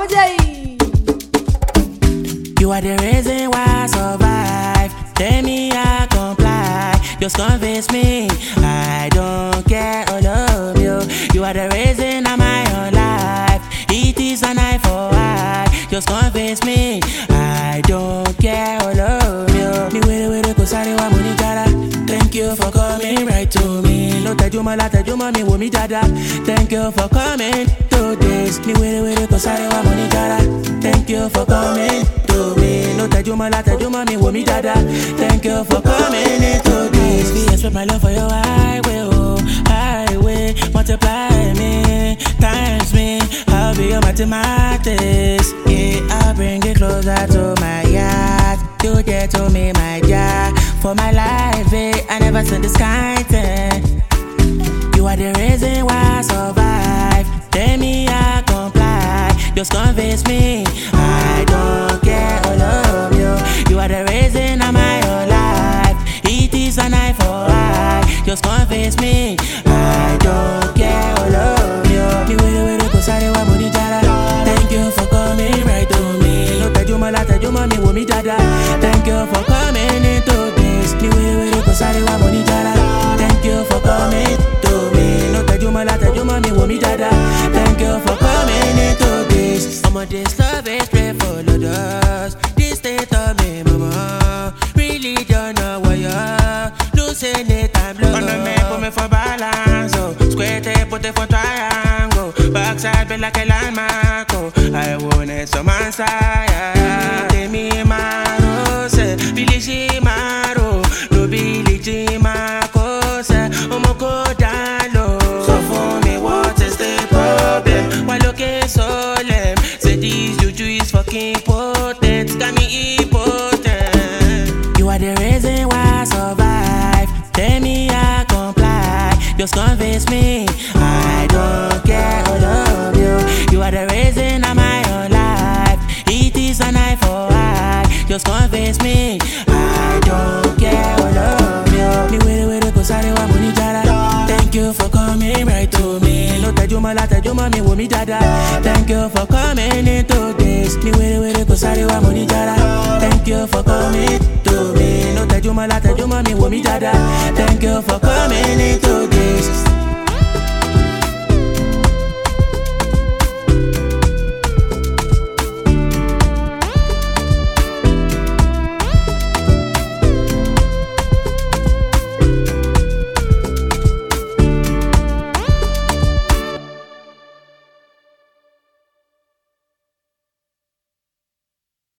You are the reason why I survive. Tell me I comply. Just convince me I don't care all of you. You are the reason I'm my own life. It is an eye for eye. Just convince me I don't care all of you. Me wait, cause I want money jara. Thank you for coming right to me. Lo tajuma la tajuma mi wo mi dada. Thank you for coming to this. Me wait, cause I want money jara. Thank you for coming to me. Lo tajuma la tajuma mi wo mi dada. Thank you for coming into this. We expect my love for your highway, oh highway. Multiply me, times me. I'll be your mathematics. Yeah, I'll bring it closer to my yard. You there to me, my job. For my life, I never seen this kind thing. You are the reason why I survive. Tell me I comply. Just convince me I don't care all of you. You are the reason I'm my whole life. It is an eye for eye. Just convince me I don't care all of you. Me wait, cause I want money jara. Thank you for coming right to me. Lo tajuma la tajuma mi wo mi dada. Thank you for coming into this. Me wait, cause I want money jara. Thank you for coming to me. Lo tajuma la tajuma mi wo mi dada. Thank you for coming into this. Some of this love is pray for others. This state of me, mama. Really don't know what you're losing it, I'm low. On the map, put me for balance, oh. Square tape, put it for triangle. Backside, be like a landmark, oh. I want it some answer, yeah. Tell me, Maro, say, Billy Shimaro. No Billy Jimako, say, Omoko Dalo. So for me, what is the problem? Why look so lame? Say this juju is fucking potent. Got me impotent. You are the reason why I survive. Tell me I comply. Just convince me I don't care all of you. You are the reason I'm my own life. It is an eye for eye. Just convince me I don't care all of you. Me wait, cause I want money jara. Thank you for coming right to me. Lo tajuma la tajuma mi wo mi dada. Thank you for coming into this. Me wait, cause I want money jara. Thank you for coming to me. Lo tajuma la tajuma mi wo mi dada. Thank you for coming into this.